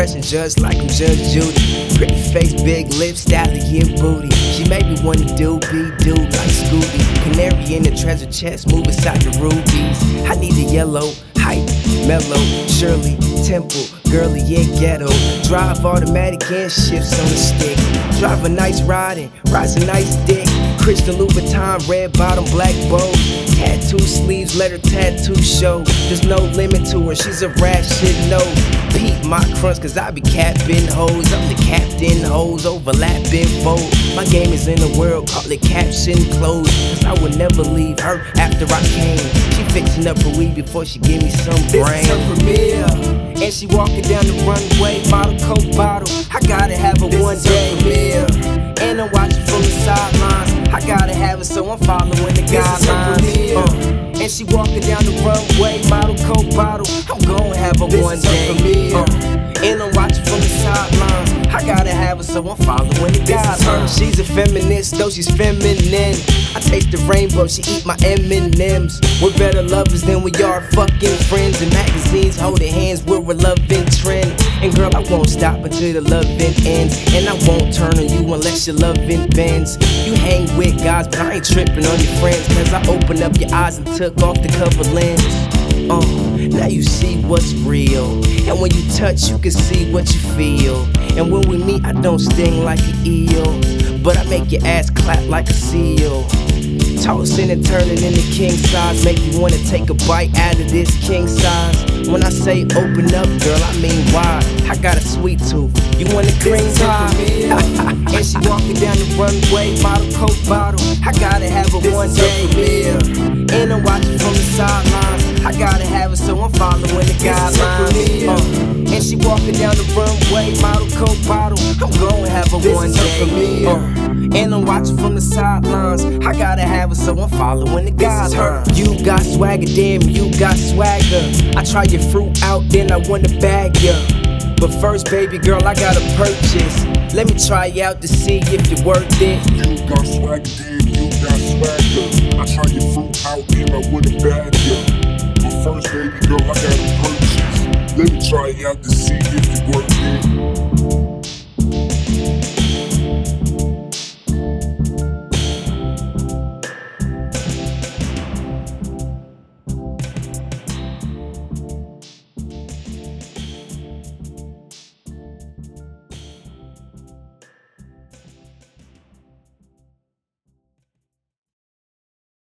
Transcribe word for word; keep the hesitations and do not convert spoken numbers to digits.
pressing just like I'm Judge Judy. Pretty face, big lips, stallion booty. She made me wanna do, be, do like Scooby. Canary in the treasure chest, move inside the rubies. I need a yellow, hype, mellow, Shirley, Temple, girly and ghetto. Drive automatic and shifts on the stick. Drive a nice ride and rides a nice dick. Christian Louboutin, red bottom, black bow. Tattoo sleeves, let her tattoo show. There's no limit to her, she's a rat, shit no. Peep my crunch, cause I be capping hoes. I'm the captain, hoes overlapping fold. My game is in the world, call it caption closed. Cause I would never leave her after I came. She fixing up her weed before she give me some brain. This is her premiere, and she walking down the runway, bottle, coke bottle. I gotta have her this one day. And I'm watching from the sidelines. I gotta have it, so I'm following the guidelines. Uh, and she walking down the runway, model, coke bottle. I'm gon' have her this one day. Uh, and I'm watching from the sidelines. I gotta have her, so I'm following the guidelines. She's a feminist, though she's feminine. I taste the rainbow, she eat my M and M's. We're better lovers than we are fucking friends. In magazines, holding hands, we're a loving trend. And girl, I won't stop until the loving ends. And I won't turn on you unless your loving bends. You hang with guys, but I ain't tripping on your friends. Cause I opened up your eyes and took off the cover lens. Uh, now you see what's real. And when you touch, you can see what you feel. And when we meet, I don't sting like an eel, but I make your ass clap like a seal. Tossing and turning into king size, make you wanna take a bite out of this king size. When I say open up, girl, I mean wide. I got a sweet tooth, you want a green pie? And she walking down the runway, bottle, coke bottle. I gotta have her this one day. And I'm watching from the sidelines. I gotta have it, so I'm following the guidelines. Uh, and she walking down the runway, model, coke bottle. I'm gon' have her this one day. Uh, and I'm watching from the sidelines. I gotta have it, so I'm following the guidelines. You got swagger, damn, you got swagger. I try your fruit out, then I wanna bag ya. But first, baby girl, I gotta purchase. Let me try you out to see if you're worth it. You got swagger, damn, you got swagger. I try your fruit out, then I wanna bag ya. But first, baby girl, I gotta purchase. Let me try you out to see if you're worth it.